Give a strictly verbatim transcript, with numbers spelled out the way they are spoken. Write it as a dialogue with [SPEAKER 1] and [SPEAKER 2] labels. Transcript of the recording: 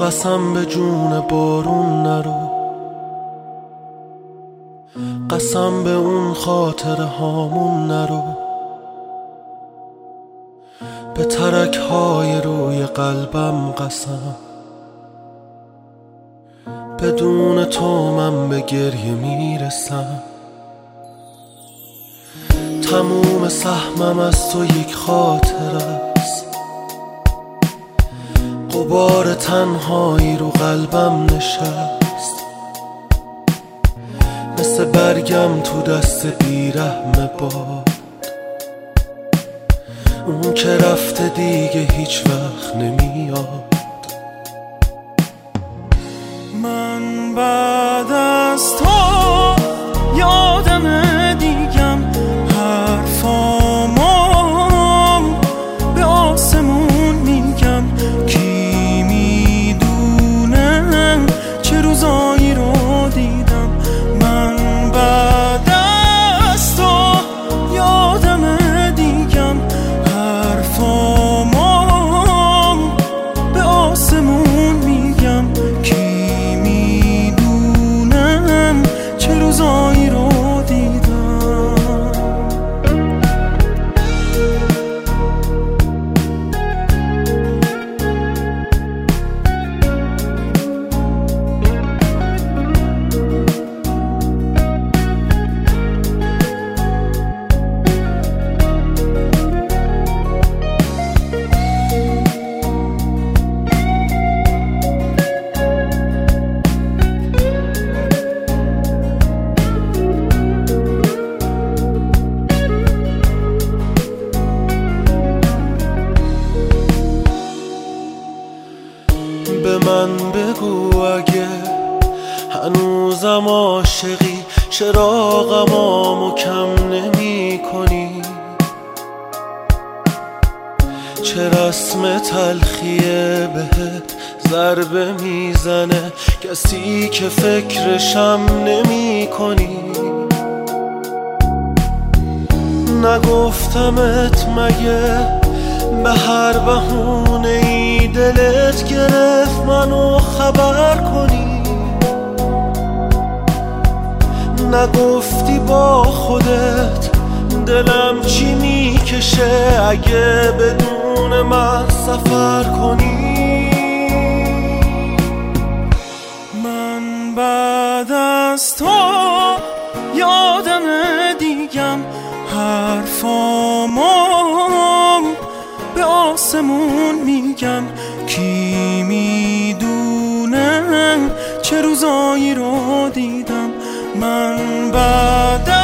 [SPEAKER 1] قسم به جون بارون نرو، قسم به اون خاطره هامون نرو، به ترک های روی قلبم قسم، بدون تو من به گریه میرسم. تموم سهمم از تو یک خاطره است، غبار تنهایی رو قلبم نشست، مثل برگم تو دست بیرحم باد، اون که رفته دیگه هیچ وقت نمیاد.
[SPEAKER 2] من بعد از تو یادم دیگم حرفامو به آسمون میگم، کی میدونه چه روزایی رو دیدم. من بعد از تو یادم دیگم حرفامو به آسمون میگم، کی میدونه چه روزایی رو دیدم.
[SPEAKER 1] به من بگو اگه هنوزم عاشقی، چراغمامو کم نمی کنی. چه رسم تلخیه بهت ضربه میزنه، کسی که فکرشم نمی کنی. نگفتمت مگه به هر بهونه ای دلت گرفت منو خبر کنی؟ نگفتی با خودت دلم چی میکشه اگه بدون من سفر کنی؟
[SPEAKER 2] من بعد از تو یادم دیگم حرفامو به آسمون میگم، کی میدونه چه روزایی رو دیدم. من بعد